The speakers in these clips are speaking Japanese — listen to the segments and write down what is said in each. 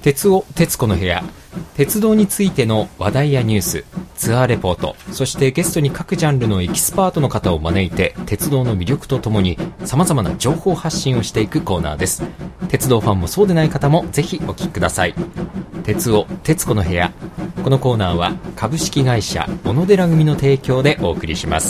鉄尾鉄子の部屋、鉄道についての話題やニュース、ツアーレポート、そしてゲストに各ジャンルのエキスパートの方を招いて鉄道の魅力とともに様々な情報発信をしていくコーナーです。鉄道ファンもそうでない方もぜひお聞きください。鉄尾鉄子の部屋、このコーナーは株式会社小野寺組の提供でお送りします。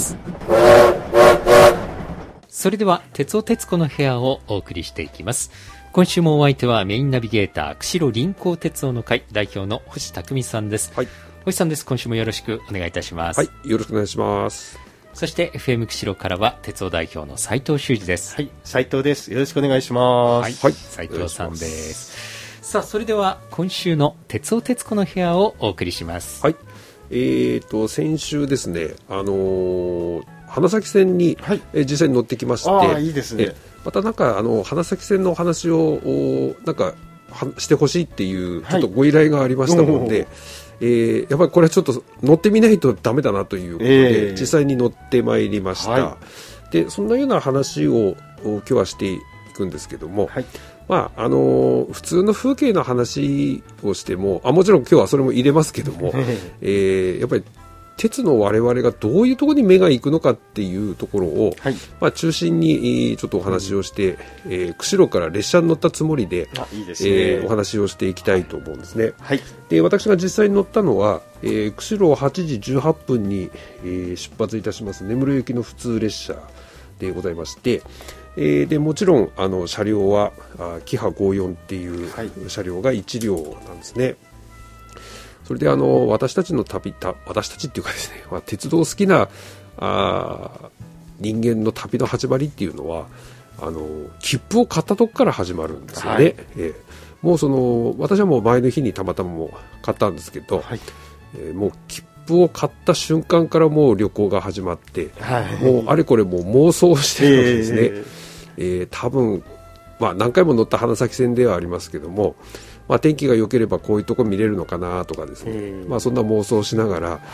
それでは鉄尾鉄子の部屋をお送りしていきます。今週もお相手はメインナビゲーター釧路臨港鉄道の会代表の星匠さんです。 はい、 星さんです。今週もよろしくお願いいたします。 はい、よろしくお願いします。 そして FM 釧路からは鉄道代表の斉藤修二です。 はい、斉藤です。よろしくお願いします。 はい、斉藤さんです。さあ、それでは今週の鉄尾鉄子の部屋をお送りします。 はい、先週ですね、花咲線に、はい、実際に乗ってきまして、 あ、いいですね。 またなんか花咲線のお話をなんかしてほしいっていうちょっとご依頼がありましたので、やっぱりこれはちょっと乗ってみないとダメだなということで、実際に乗ってまいりました。はい、でそんなような話を今日はしていくんですけども、はい、まあ普通の風景の話をしてももちろん今日はそれも入れますけども、やっぱり鉄の我々がどういうところに目が行くのかっていうところを、はい、まあ、中心にちょっとお話をして、釧路から列車に乗ったつもりで、 いいですね、 お話をしていきたいと思うんですね。 はい、 で私が実際に乗ったのは、釧路8時18分に、出発いたします根室行きの普通列車でございまして、でもちろん車両はキハ54っていう車両が1両なんですね。それで私たちっていうかですね、鉄道好きな人間の旅の始まりっていうのは切符を買ったとこから始まるんですよね。はい、もう私はもう前の日にたまたまもう買ったんですけど、はい、もう切符を買った瞬間からもう旅行が始まって、はい、もうあれこれもう妄想してるわけですね。多分、何回も乗った花咲線ではありますけども、天気が良ければこういうとこ見れるのかなとかですね、そんな妄想をしながら、はい、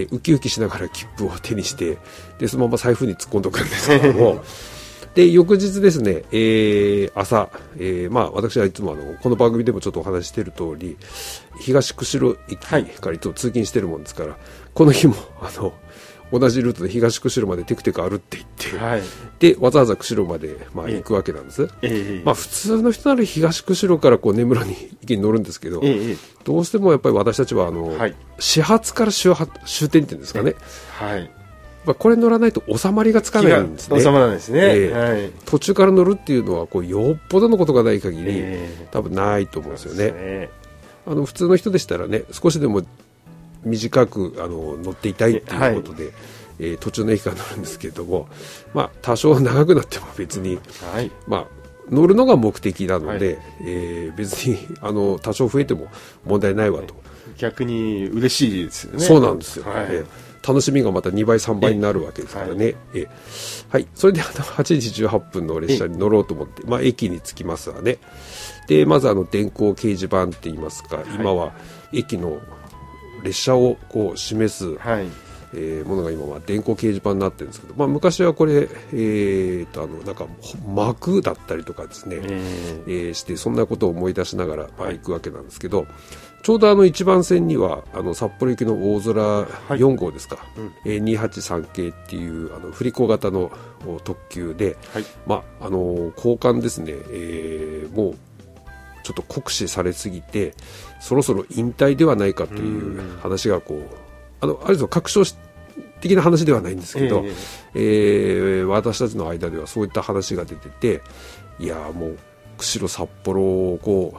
ウキウキしながら切符を手にしてでそのまま財布に突っ込んでおくんですけどもで翌日ですね、朝、私はいつもこの番組でもちょっとお話ししている通り東釧路駅からいつも通勤してるもんですから、この日も同じルートで東釧路までテクテク歩っていって、はい、でわざわざ釧路まで、行くわけなんです。普通の人なら東釧路から根室に行きに乗るんですけど、どうしてもやっぱり私たちははい、始発から終点っていうんですかね、はい、これ乗らないと収まりがつかないんですね。 収まらないですね。はい、 途中から乗るっていうのはよっぽどのことがない限り、多分ないと思うんですよね。普通の人でしたらね、少しでも短く乗っていたいということで、はい、途中の駅から乗るんですけれども、多少長くなっても別に、はい、乗るのが目的なので、はい、別に多少増えても問題ないわと。 逆に嬉しいですよね。 そうなんですよ、はい、楽しみがまた2倍3倍になるわけですからね。はい、それで8時18分の列車に乗ろうと思って、駅に着きますわね。でまず電光掲示板って言いますか、今は駅の列車を示す、はい、ものが今は電光掲示板になってるんですけど、昔はこれ、なんか幕だったりとかですね、してそんなことを思い出しながら、行くわけなんですけど、ちょうど1番線には札幌行きの大空4号ですか、283系っていう振り子型の特急で、はい、交換ですね、もうちょっと酷使されすぎてそろそろ引退ではないかという話がある程度確証的な話ではないんですけど、私たちの間ではそういった話が出てて、いやもう釧路札幌を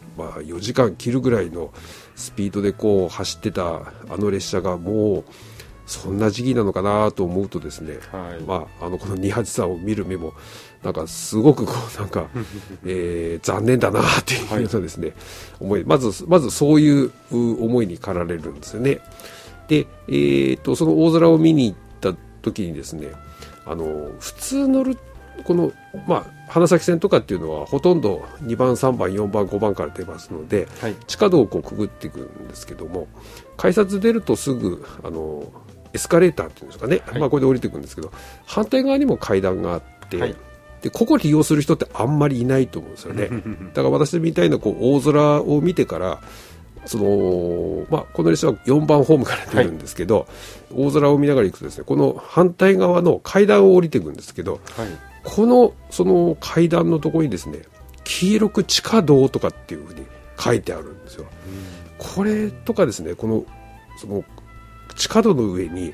4時間切るぐらいのスピードで走ってた列車がもうそんな時期なのかなと思うとですね、はい、この283を見る目もなんかすごく残念だなっていうのですね、思いまずそういう思いに駆られるんですよね。で、その大空を見に行った時にですね、普通乗る花咲線とかっていうのはほとんど2番3番4番5番から出ますので、はい、地下道をくぐっていくんですけども、改札出るとすぐエスカレーターっていうんですかね、はい、これで降りていくんですけど、反対側にも階段があって、はい、 でここを利用する人ってあんまりいないと思うんですよね。だから私みたいなこう大空を見てからこの列車は4番ホームから出るんですけど、大空を見ながら行くとですね、この反対側の階段を降りていくんですけど、その階段のところにですね、黄色く地下道とかっていうふうに書いてあるんですよ。これとかですね、その地下道の上に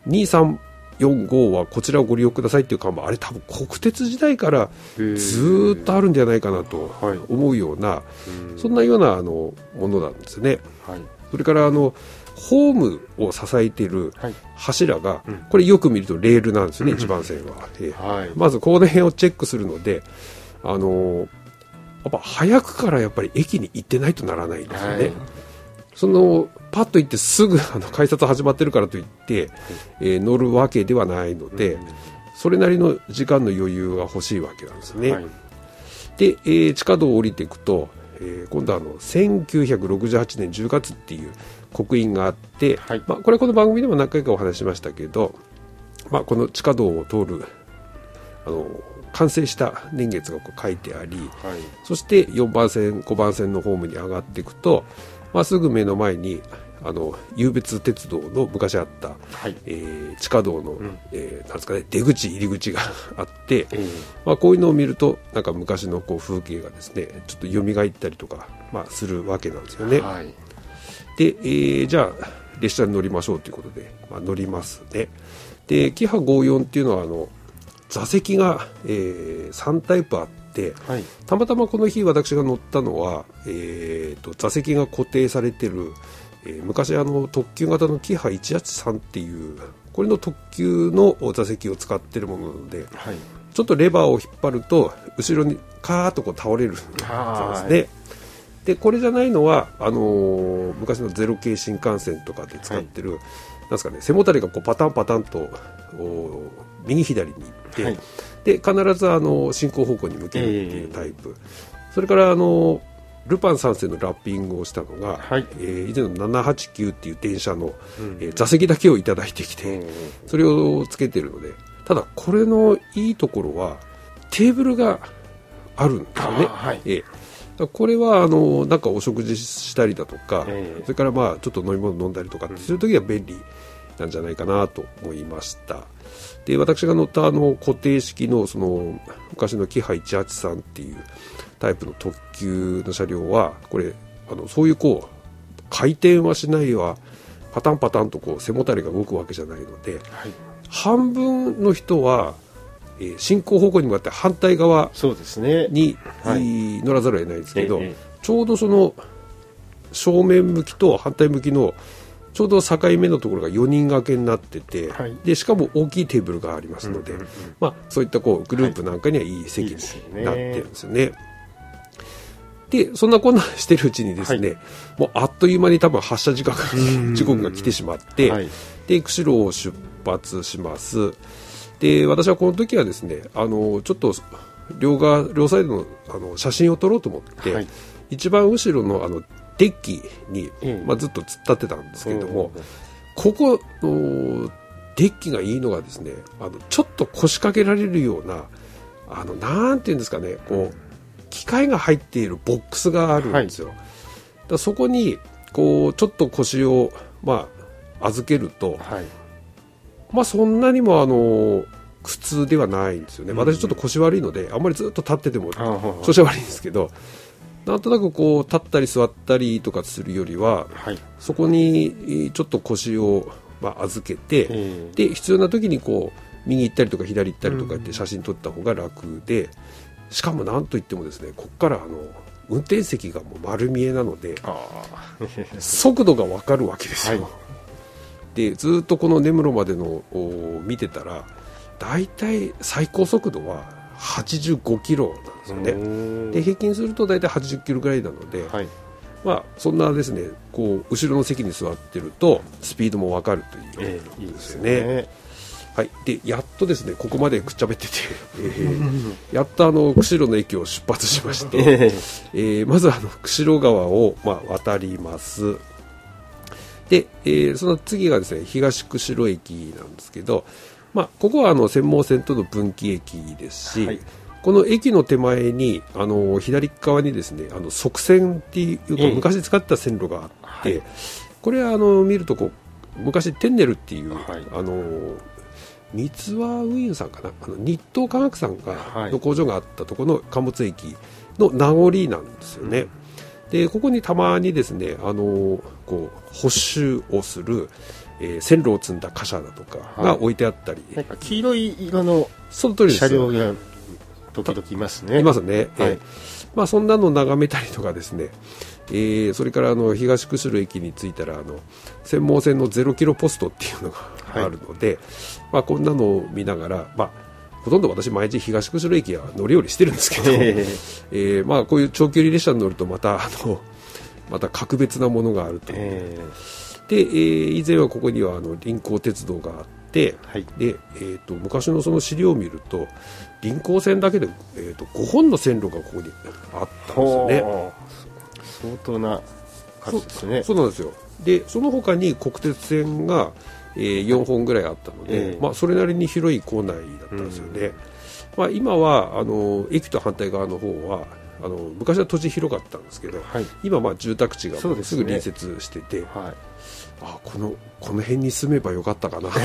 2345はこちらをご利用くださいっていう看板、あれ多分国鉄時代からずっとあるんじゃないかなと思うような、そんなようなものなんですね。それからホームを支えている柱が、これよく見るとレールなんですよね、一番線は。まずこの辺をチェックするので、やっぱ早くからやっぱり駅に行ってないとならないんですよね。パッと行ってすぐ改札始まってるからといって、乗るわけではないので、それなりの時間の余裕が欲しいわけなんですね。で、地下道を降りていくと、今度は1968年10月っていう刻印があって、これこの番組でも何回かお話ししましたけど、この地下道を通る完成した年月がこう書いてあり、そして4番線5番線のホームに上がっていくと、すぐ目の前に湧別鉄道の昔あった、地下道の、なんですかね、出口入り口があって、こういうのを見るとなんか昔のこう風景がですねちょっと蘇ったりとか、するわけなんですよね。で、じゃあ列車に乗りましょうということで、乗りますね。で、キハ54っていうのは座席が、3タイプあって、たまたまこの日私が乗ったのは、座席が固定されてる、昔特急型のキハ183っていうこれの特急の座席を使っているものなので、ちょっとレバーを引っ張ると後ろにカーッとこう倒れるんですね。でこれじゃないのは昔のゼロ系新幹線とかで使ってる、なんですかね、背もたれがこうパタンパタンと右左に行って、で必ず進行方向に向けるっていうタイプ、それからルパン三世のラッピングをしたのが、以前の789っていう電車の、座席だけをいただいてきて、それをつけてるので、ただこれのいいところはテーブルがあるんですよね。これはなんかお食事したりだとか、それからちょっと飲み物飲んだりとかするときは便利なんじゃないかなと思いました。で私が乗った固定式の昔のキハ183っていうタイプの特急の車両はこれそういうこう回転はしないわ、パタンパタンとこう背もたれが動くわけじゃないので、半分の人は進行方向に向かって反対側に、乗らざるを得ないんですけど、ちょうどその正面向きと反対向きのちょうど境目のところが4人掛けになってて、でしかも大きいテーブルがありますので、そういったこうグループなんかにはいい席になってるんですよね。でそんなこんなしてるうちにですね、もうあっという間に多分発車時刻が来てしまって、で釧路を出発します。で私はこの時はですねちょっと両サイドの写真を撮ろうと思って、一番後ろのデッキに、ずっと突っ立ってたんですけども、ここデッキがいいのがですね、ちょっと腰掛けられるようななんていうんですかね、こう機械が入っているボックスがあるんですよ。だそこにこうちょっと腰を預けると、そんなにも苦痛ではないんですよね。私ちょっと腰悪いのであんまりずっと立ってても調子悪いんですけど、なんとなくこう立ったり座ったりとかするよりは、そこにちょっと腰を預けて、で必要な時にこう右行ったりとか左行ったりとかって写真撮った方が楽で、しかもなんといってもですね、ここから運転席がもう丸見えなので速度が分かるわけですよ。でずっとこの根室までの見てたらだいたい最高速度は85キロなんですよね。で平均するとだいたい80キロぐらいなので、そんなですねこう後ろの席に座ってるとスピードも分かるということですよね。でやっとですねここまでくっちゃべってて、やっと釧路の駅を出発しまして、まず釧路川を渡ります。で、その次がですね東釧路駅なんですけど、ここは専門線との分岐駅ですし、 この駅の手前に左側にですね側線っていうか昔使った線路があって、これは見るとこう昔テンネルっていう、三ツ輪運輸さんかな日東化学さんの工場があったところの貨物駅の名残なんですよね。でここにたまにですねこう補修をする、線路を積んだ貨車だとかが置いてあったり、 なんか黄色い色の車両が時々いますね。 いますね。まあ、そんなのを眺めたりとかですね、それから東釧路駅に着いたら専門線の0キロポストっていうのがあるので、まあ、こんなのを見ながら、まあ、ほとんど私毎日東釧路駅は乗り降りしてるんですけど、まあ、こういう長距離列車に乗るとまた格別なものがあると、で、以前はここには臨港鉄道があって、で昔のその資料を見ると臨港線だけで、5本の線路がここにあったんですよね。 相当な数ですね。 そうなんですよ。でその他に国鉄線が、4本ぐらいあったので、まあ、それなりに広い構内だったんですよね。まあ、今は駅と反対側の方は昔は土地広かったんですけど、今まあ住宅地がすぐ隣接してて、この辺に住めばよかったかなと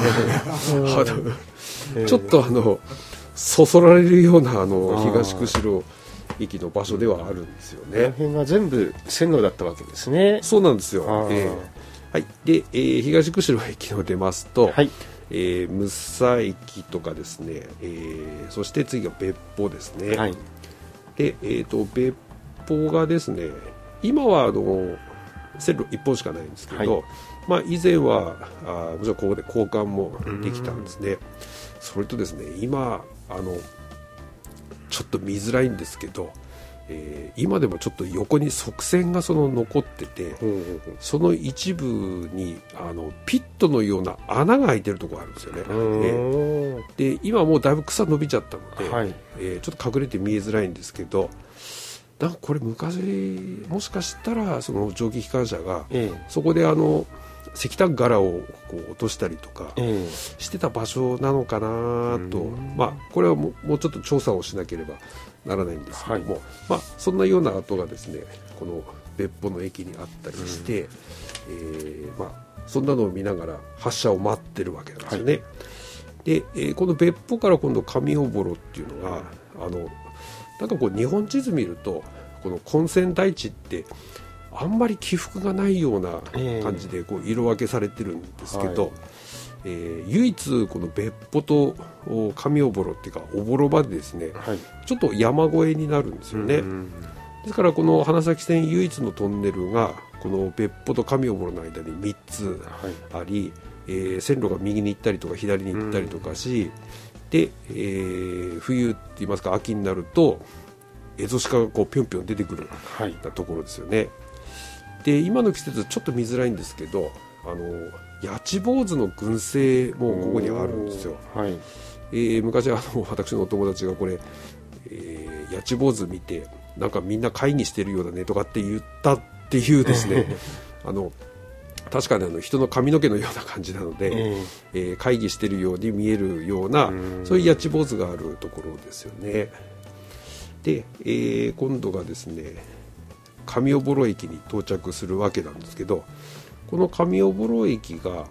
ちょっとそそられるような東釧路駅の場所ではあるんですよね。 この辺が全部線路だったわけですね。 そうなんですよ。で、東釧路駅を出ますと、むっさ駅とかですね、そして次が別府ですね。で、別府がですね、今は線路1本しかないんですけど、まあ、以前はもちろんここで交換もできたんですね。それとですね、今ちょっと見づらいんですけど、今でもちょっと横に側線が残ってて、その一部にピットのような穴が開いてるところがあるんですよね。で今もうだいぶ草伸びちゃったので、ちょっと隠れて見えづらいんですけど、なんかこれ昔もしかしたらその蒸気機関車がそこで石炭柄をこう落としたりとかしてた場所なのかなと、まあ、これはもうちょっと調査をしなければならないんですけども、まあ、そんなような跡がですねこの別府の駅にあったりして、まあ、そんなのを見ながら発車を待ってるわけなんですよね。で、この別府から今度上尾幌っていうのがなんかこう日本地図見るとこの根釧台地ってあんまり起伏がないような感じでこう色分けされてるんですけど、唯一この別府と上尾幌っていうか尾幌までですね、ちょっと山越えになるんですよね。ですからこの花咲線唯一のトンネルがこの別府と上尾幌の間に3つあり、線路が右に行ったりとか左に行ったりとかし、で、冬って言いますか秋になるとエゾシカがこうぴょんぴょん出てくるところですよね。で今の季節ちょっと見づらいんですけど八千坊主の群生もここにあるんですよ。昔私のお友達がこれ、八千坊主見てなんかみんな会議してるようだねとかって言ったっていうですね確かに人の髪の毛のような感じなので、会議してるように見えるようなそういう八千坊主があるところですよね。で、今度がですね上尾幌駅に到着するわけなんですけど、この上尾幌駅が、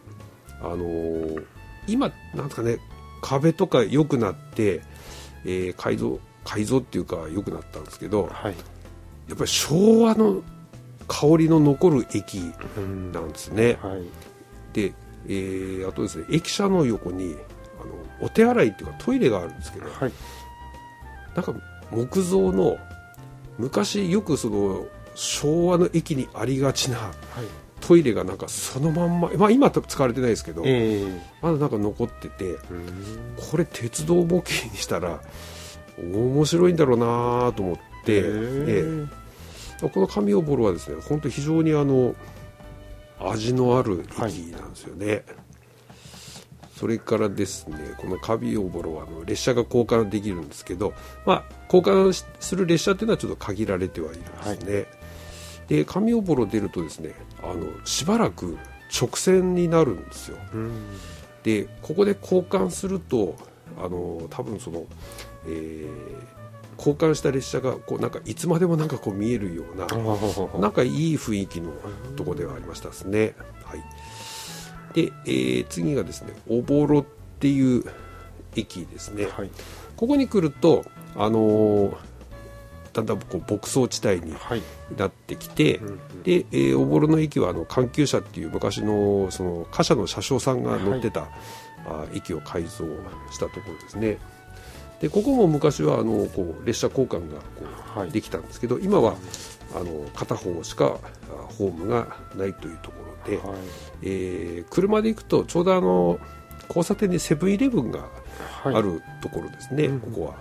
今なんですかね壁とか良くなって、改造っていうか良くなったんですけど、やっぱり昭和の香りの残る駅なんですね。で、あとですね駅舎の横にお手洗いっていうかトイレがあるんですけど、なんか木造の昔よくその昭和の駅にありがちなトイレがなんかそのまんま、まあ、今使われてないですけど、まだなんか残ってて、これ鉄道模型にしたら面白いんだろうなと思って、この上尾幌はですね本当非常に味のある駅なんですよね。それからですねこの上尾幌は列車が交換できるんですけど、まあ、交換する列車っていうのはちょっと限られてはいるんですね。で上尾幌出るとですねしばらく直線になるんですよ。でここで交換すると多分その交換した列車がこうなんかいつまでもなんかこう見えるようななんかいい雰囲気のところではありましたですね。はい、で、次がですねおぼろっていう駅ですね。はい、ここに来るとだんだんこう牧草地帯になってきて、はい、で、おぼろの駅は環球車っていう昔のその貨車の車掌さんが乗ってた、駅を改造したところですね。でここも昔はこう列車交換がこうできたんですけど、今は片方しかホームがないというところで、はい、車で行くとちょうど交差点にセブンイレブンがあるところですね、はい、ここは、はい、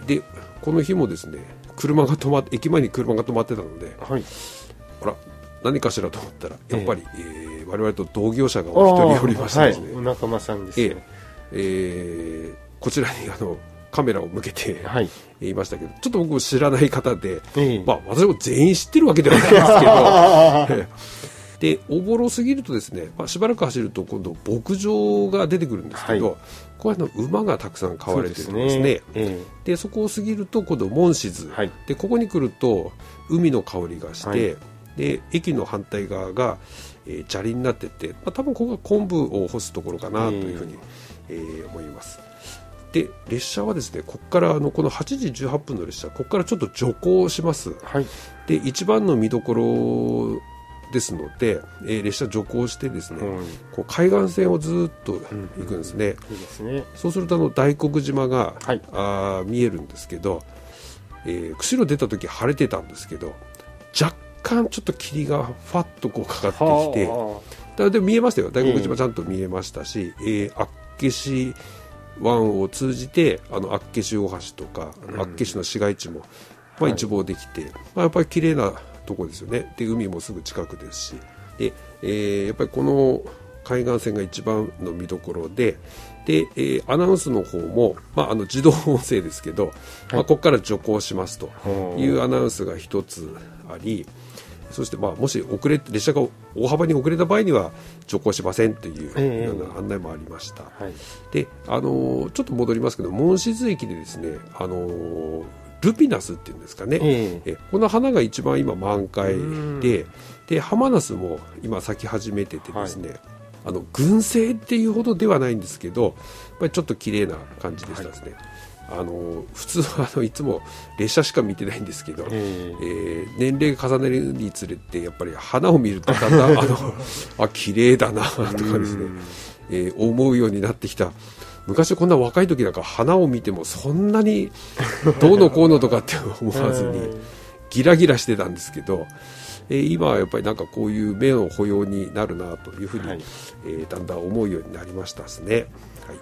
でこの日もですね駅前に車が止まってたので、はい、あら何かしらと思ったらやっぱり、我々と同業者がお一人おりましてですね、 はい、お仲間さんですね。 こちらにカメラを向けて、はい、いましたけど、ちょっと僕も知らない方で、まあ、私も全員知ってるわけではないんですけどでおぼろすぎるとですね、しばらく走ると今度牧場が出てくるんですけど、はい、これ馬がたくさん飼われてるんですね。でそこを過ぎると今度門静、はい、でここに来ると海の香りがして、はい、で駅の反対側が、砂利になってて、多分ここが昆布を干すところかなというふうに、思います。で列車はですねここからこの8時18分の列車ここからちょっと徐行します、はい、で一番の見どころですので、列車徐行してですね、こう海岸線をずっと行くんですね。いいですね。そうすると大黒島が、はい、見えるんですけど、釧路出た時晴れてたんですけど若干ちょっと霧がファッとこうかかってきて、で見えましたよ。大黒島ちゃんと見えましたし、厚岸湾を通じて厚岸大橋とか厚岸の市街地も、一望できて、やっぱり綺麗なとこですよね。で海もすぐ近くですし、で、やっぱりこの海岸線が一番の見どころで、アナウンスの方も、自動音声ですけど、ここから徐行しますというアナウンスが一つあり、そしてもし列車が大幅に遅れた場合には徐行しませんというような案内もありました。でちょっと戻りますけど門静駅でですね、ルピナスっていうんですかね、この花が一番今満開でハマナスも今咲き始めててですね、群生っていうほどではないんですけどやっぱりちょっと綺麗な感じでしたですね。普通はいつも列車しか見てないんですけど、年齢が重ねるにつれてやっぱり花を見るとだんだん綺麗だなとかですね、思うようになってきた。昔こんな若い時なんか花を見てもそんなにどうのこうのとかって思わずにギラギラしてたんですけど、今はやっぱりなんかこういう目の保養になるなというふうに、だんだん思うようになりましたですね。はい、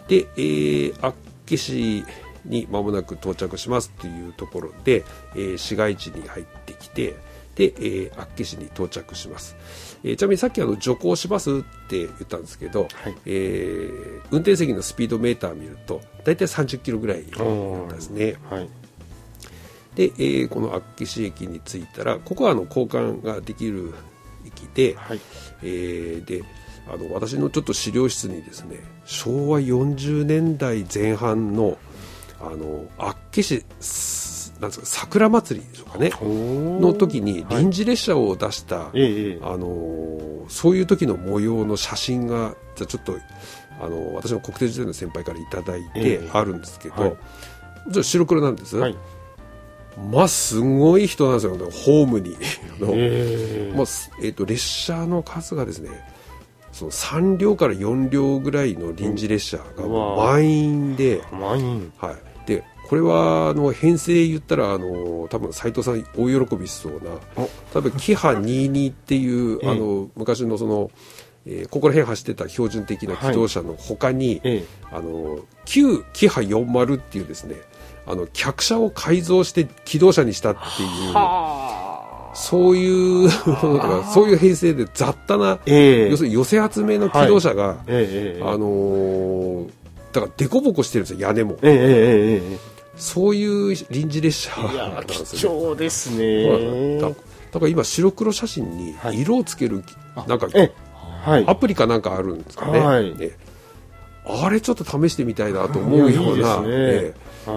で、厚岸に間もなく到着しますというところで、市街地に入ってきてで、厚岸に到着します。ちなみにさっき徐行しますって言ったんですけど、はい、運転席のスピードメーターを見るとだいたい30キロぐらいなんですね。はい、で、この厚岸駅に着いたらここは交換ができる駅で、はい、で私のちょっと資料室にですね昭和40年代前半の厚岸なんですか桜祭りでしょうかねの時に臨時列車を出した、そういう時の模様の写真がちょっと私の国定時代の先輩からいただいてあるんですけど、ちょっと白黒なんです、すごい人なんですよホームに列車の数がですねその3両から4両ぐらいの臨時列車が満員で、はい、でこれは編成言ったら多分斉藤さん大喜びしそうな多分キハ22っていう昔のその、ここら辺走ってた標準的な機動車の他に、旧キハ40っていうですね客車を改造して機動車にしたっていうそういうそういう編成で雑多な、要するに寄せ集めの機動車が、だからデコボコしてるんですよ屋根も、そういう臨時列車なんですよね。 貴重ですね。 だから今白黒写真に色をつける、なんか、アプリかなんかあるんですかね。 あれちょっと試してみたいなと思うような、 で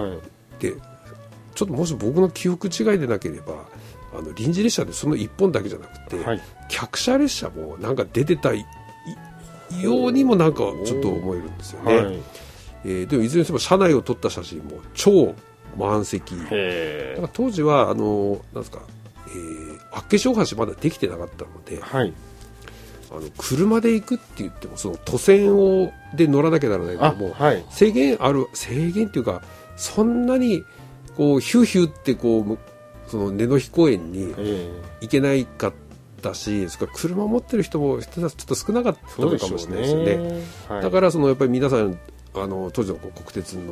ちょっともし僕の記憶違いでなければ臨時列車でその1本だけじゃなくて、客車列車もなんか出てたようにもなんかちょっと思えるんですよね。でもいずれにしても車内を撮った写真も超満席。だから当時はなんですか、厚岸大橋まだできてなかったので、車で行くって言ってもその都線で乗らなきゃならないのも、制限っていうかそんなにこうヒューヒューってこうその根の日公園に行けないかったし、それから車を持ってる人もちょっと少なかったのかもしれないですよね。だからやっぱり皆さん当時の国鉄に乗って、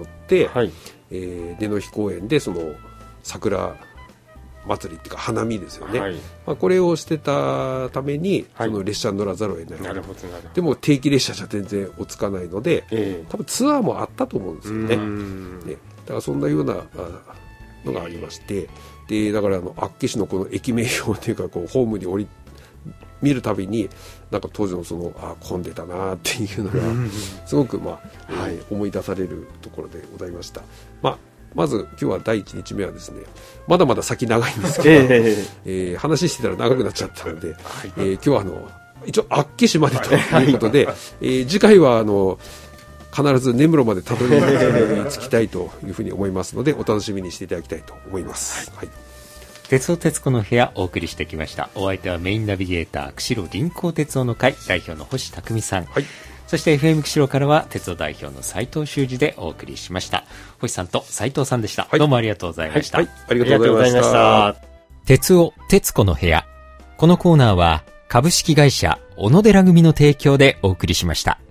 根の日公園でその桜祭りっていうか花見ですよね、これをしてたためにその列車に乗らざるを得ない。でも定期列車じゃ全然追いつかないので、多分ツアーもあったと思うんですよね。だからそんなようなのがありまして、でだから厚岸のこの駅名表というかこうホームに見るたびになんか当時の混んでたなっていうのがすごく思い出されるところでございました。まず今日は第1日目はですね、まだまだ先長いんですけど、話してたら長くなっちゃったので、今日は一応厚岸までということで、次回は必ず根室までたどり着きたいというふうに思いますので、お楽しみにしていただきたいと思います。 鉄道徹子の部屋お送りしてきました。お相手はメインナビゲーター釧路臨港鉄道の会代表の星匠さん、そして FM 釧路からは鉄道代表の斉藤修二でお送りしました。星さんと斉藤さんでした、どうもありがとうございました。 ありがとうございました。 鉄道徹子の部屋、このコーナーは株式会社小野寺組の提供でお送りしました。